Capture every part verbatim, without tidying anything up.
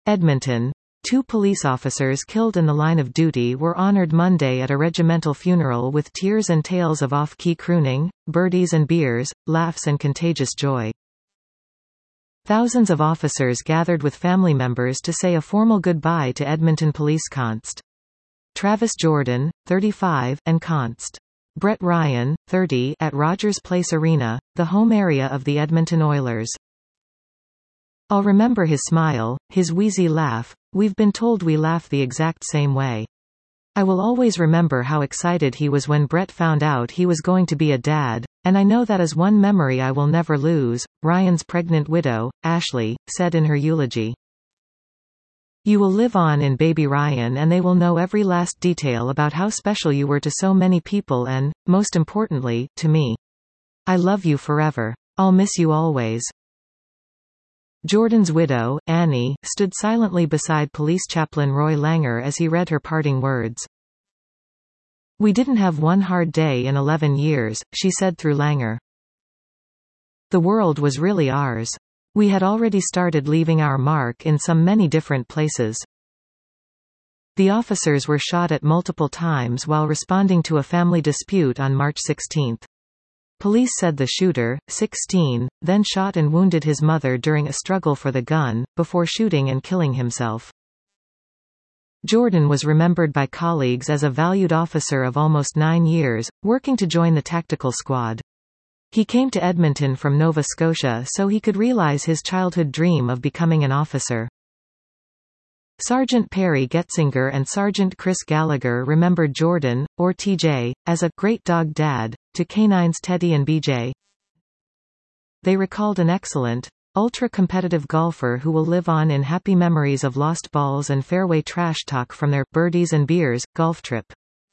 Edmonton. Two police officers killed in the line of duty were honored Monday at a regimental funeral with tears and tales of off-key crooning, birdies and beers, laughs and contagious joy. Thousands of officers gathered with family members to say a formal goodbye to Edmonton Police Const. Travis Jordan, thirty-five, and Const. Brett Ryan, thirty, at Rogers Place Arena, the home area of the Edmonton Oilers. I'll remember his smile, his wheezy laugh. We've been told we laugh the exact same way. I will always remember how excited he was when Brett found out he was going to be a dad, and I know that is one memory I will never lose, Ryan's pregnant widow, Ashley, said in her eulogy. You will live on in baby Ryan, and they will know every last detail about how special you were to so many people and, most importantly, to me. I love you forever. I'll miss you always. Jordan's widow, Annie, stood silently beside police chaplain Roy Langer as he read her parting words. We didn't have one hard day in eleven years, she said through Langer. The world was really ours. We had already started leaving our mark in some many different places. The officers were shot at multiple times while responding to a family dispute on March sixteenth. Police said the shooter, sixteen, then shot and wounded his mother during a struggle for the gun, before shooting and killing himself. Jordan was remembered by colleagues as a valued officer of almost nine years, working to join the tactical squad. He came to Edmonton from Nova Scotia so he could realize his childhood dream of becoming an officer. Sergeant Perry Getzinger and Sergeant Chris Gallagher remembered Jordan, or T J, as a great dog dad to canines Teddy and B J. They recalled an excellent, ultra-competitive golfer who will live on in happy memories of lost balls and fairway trash talk from their birdies and beers golf trip.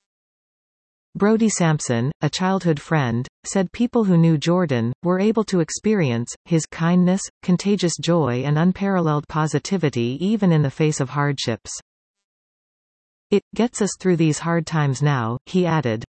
Brody Sampson, a childhood friend, said people who knew Jordan were able to experience his kindness, contagious joy and unparalleled positivity even in the face of hardships. It gets us through these hard times now, he added.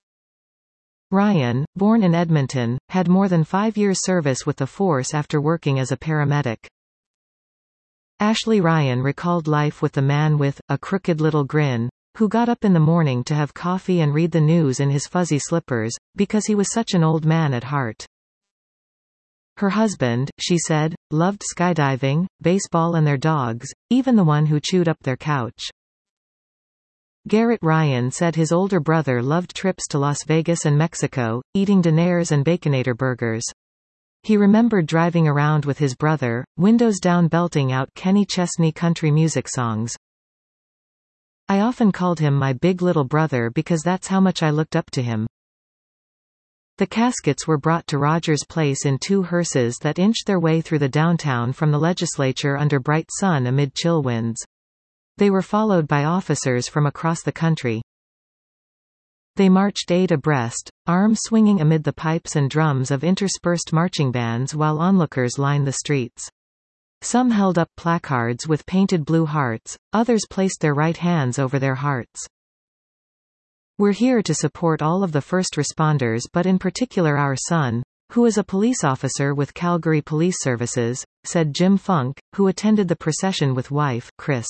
Ryan, born in Edmonton, had more than five years service with the force after working as a paramedic. Ashley Ryan recalled life with the man with a crooked little grin, who got up in the morning to have coffee and read the news in his fuzzy slippers, because he was such an old man at heart. Her husband, she said, loved skydiving, baseball and their dogs, even the one who chewed up their couch. Garrett Ryan said his older brother loved trips to Las Vegas and Mexico, eating diners and Baconator burgers. He remembered driving around with his brother, windows down belting out Kenny Chesney country music songs. I often called him my big little brother because that's how much I looked up to him. The caskets were brought to Rogers Place in two hearses that inched their way through the downtown from the legislature under bright sun amid chill winds. They were followed by officers from across the country. They marched eight abreast, arms swinging amid the pipes and drums of interspersed marching bands while onlookers lined the streets. Some held up placards with painted blue hearts, others placed their right hands over their hearts. We're here to support all of the first responders, but in particular our son, who is a police officer with Calgary Police Services, said Jim Funk, who attended the procession with wife, Chris.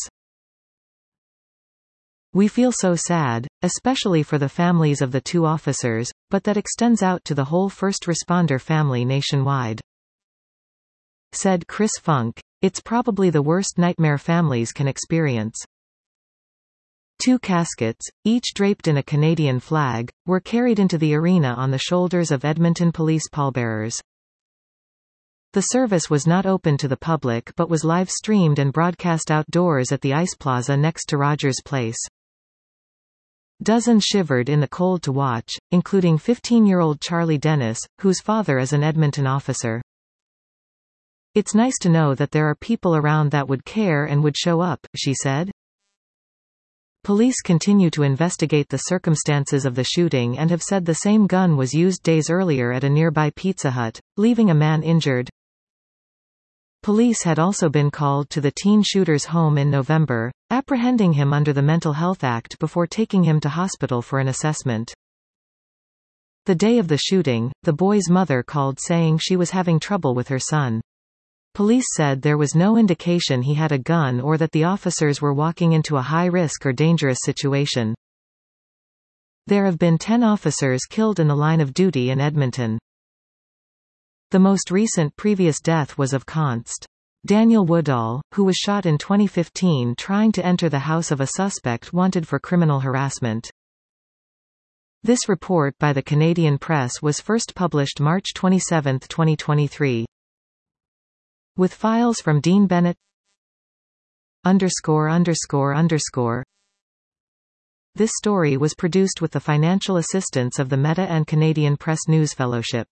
We feel so sad, especially for the families of the two officers, but that extends out to the whole first responder family nationwide. Said Chris Funk, it's probably the worst nightmare families can experience. Two caskets, each draped in a Canadian flag, were carried into the arena on the shoulders of Edmonton police pallbearers. The service was not open to the public but was live-streamed and broadcast outdoors at the Ice Plaza next to Rogers Place. Dozens shivered in the cold to watch, including fifteen-year-old Charlie Dennis, whose father is an Edmonton officer. It's nice to know that there are people around that would care and would show up, she said. Police continue to investigate the circumstances of the shooting and have said the same gun was used days earlier at a nearby Pizza Hut, leaving a man injured. Police had also been called to the teen shooter's home in November, apprehending him under the Mental Health Act before taking him to hospital for an assessment. The day of the shooting, the boy's mother called saying she was having trouble with her son. Police said there was no indication he had a gun or that the officers were walking into a high-risk or dangerous situation. There have been ten officers killed in the line of duty in Edmonton. The most recent previous death was of Const. Daniel Woodall, who was shot in twenty fifteen trying to enter the house of a suspect wanted for criminal harassment. This report by the Canadian Press was first published March twenty-seventh, twenty twenty-three. With files from Dean Bennett underscore underscore underscore. This story was produced with the financial assistance of the Meta and Canadian Press News Fellowship.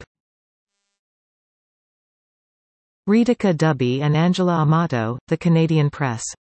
Ritika Dubey and Angela Amato, The Canadian Press.